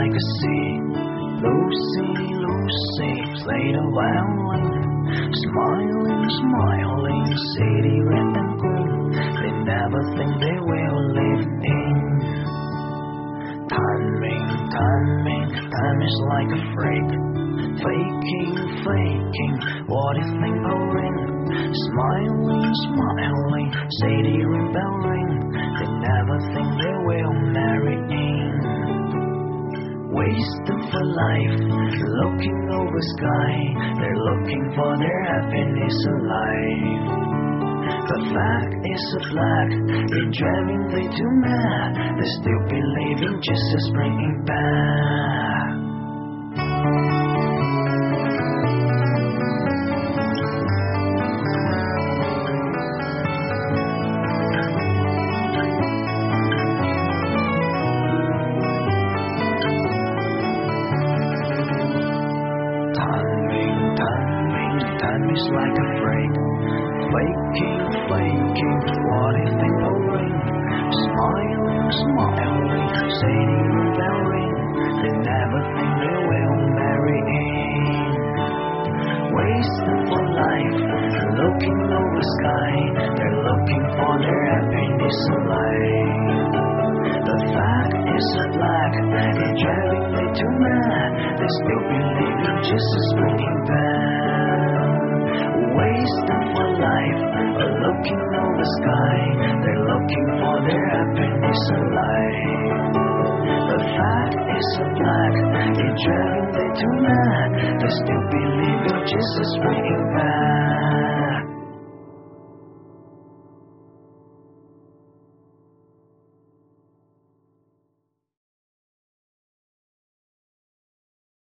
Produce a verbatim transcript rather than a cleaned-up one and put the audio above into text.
like a sea. Lucy, Lucy, play the violin. Smiling, smiling, city red and green. They never think they will live in. Timing, timing, time is like a freak. Faking, faking, what do you think will ring? Smiling, smiling, city ring bell ring. They never think they will marry in. Wasted for life, looking over sky. They're looking for their happiness in life. The fact is a black, they're driving they too mad. They still believe in Jesus bringing back. Time is like a freak. Faking, faking, what do you think will ring? Smiling, smiling, city bell ring. They never think they will marry in. Wasted for life, looking over sky. They're looking for their happiness in life. The fact is a black, they're driving they too mad. They still believe in Jesus bringing back. Wasted for life, looking over sky. They're looking for their happiness in life. The fact is a black, they're driving they too mad. They still believe in Jesus bringing back.